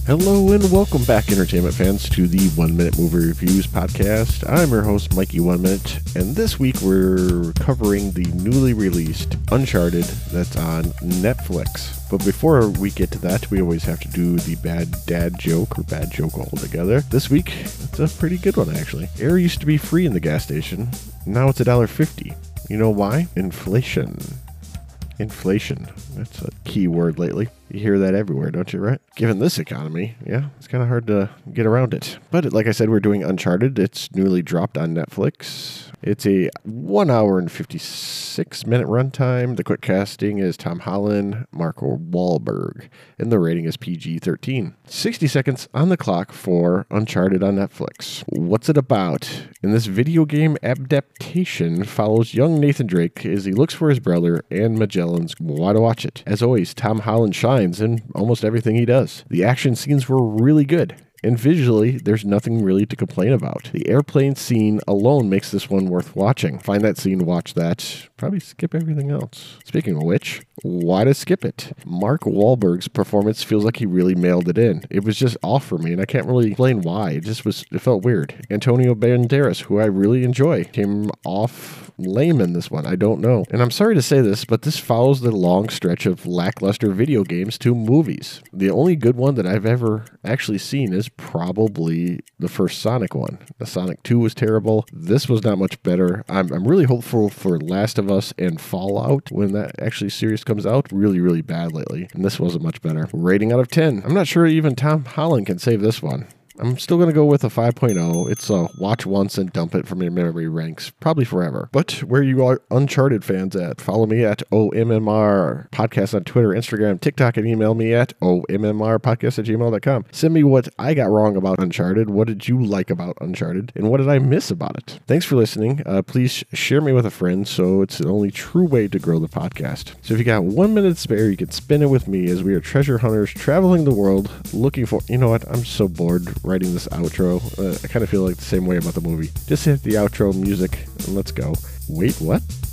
Hello and welcome back, entertainment fans, to the 1 Minute Movie Reviews podcast. I'm your host, Mikey 1 Minute, and this week we're covering the newly released Uncharted that's on Netflix. But before we get to that, we always have to do the bad dad joke, or bad joke altogether. This week, it's a pretty good one, actually. Air used to be free in the gas station. Now it's $1.50. You know why? Inflation. Inflation. That's a key word lately. You hear that everywhere, don't you, right? Given this economy, yeah, it's kind of hard to get around it. But like I said, we're doing Uncharted. It's newly dropped on Netflix. It's a 1 hour and 56 minute runtime. The quick casting is Tom Holland, Mark Wahlberg, and the rating is PG-13. 60 seconds on the clock for Uncharted on Netflix. What's it about? In this video game adaptation follows young Nathan Drake as he looks for his brother and Magellan's. Why to watch it? As always, Tom Holland shines in almost everything he does. The action scenes were really good. And visually, there's nothing really to complain about. The airplane scene alone makes this one worth watching. Find that scene, watch that. Probably skip everything else. Speaking of which, why to skip it? Mark Wahlberg's performance feels like he really mailed it in. It was just off for me, and I can't really explain why. It felt weird. Antonio Banderas, who I really enjoy, came off lame in this one. I don't know. And I'm sorry to say this, but this follows the long stretch of lackluster video games to movies. The only good one that I've ever actually seen is probably the first Sonic one. The Sonic 2 was terrible. This was not much better. I'm really hopeful for Last of Us and Fallout when that actually series comes out. Really, really bad lately. And this wasn't much better. Rating out of 10. I'm not sure even Tom Holland can save this one. I'm still going to go with a 5.0. It's a watch once and dump it from your memory ranks, probably forever. But where you are Uncharted fans at, follow me at OMMR Podcast on Twitter, Instagram, TikTok, and email me at OMMRpodcast@gmail.com. Send me what I got wrong about Uncharted. What did you like about Uncharted? And what did I miss about it? Thanks for listening. Please share me with a friend, so it's the only true way to grow the podcast. So if you got 1 minute spare, you can spend it with me as we are treasure hunters traveling the world looking for... You know what? I'm so bored writing this outro. I kind of feel like the same way about the movie. Just hit the outro music and let's go. Wait, what?